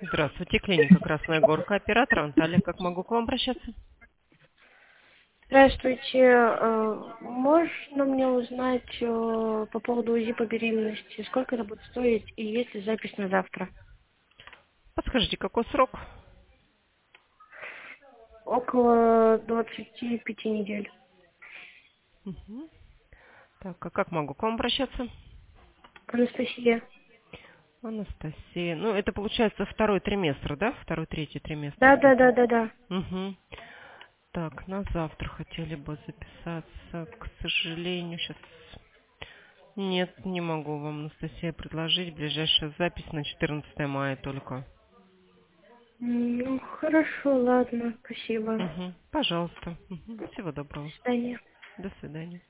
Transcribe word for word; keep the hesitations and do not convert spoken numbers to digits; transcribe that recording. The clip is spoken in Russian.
Здравствуйте, клиника Красная Горка, оператор Анталия. Как могу к вам обращаться? Здравствуйте. э, Можно мне узнать э, по поводу УЗИ по беременности, сколько это будет стоить и есть ли запись на завтра? Подскажите, какой срок? Около двадцати пяти недель. Мгм. Так, а как могу к вам обращаться? Анастасия. Анастасия. Ну, это получается второй триместр, да? Второй, третий триместр Да, да, где-то. да, да, да. Угу. Так, на завтра хотели бы записаться. К сожалению, сейчас... Нет, не могу вам, Анастасия, предложить. Ближайшая запись на четырнадцатое мая только. М, Ну, хорошо, ладно, спасибо. Угу. Пожалуйста. Мгм. Всего До доброго. свидания. До свидания.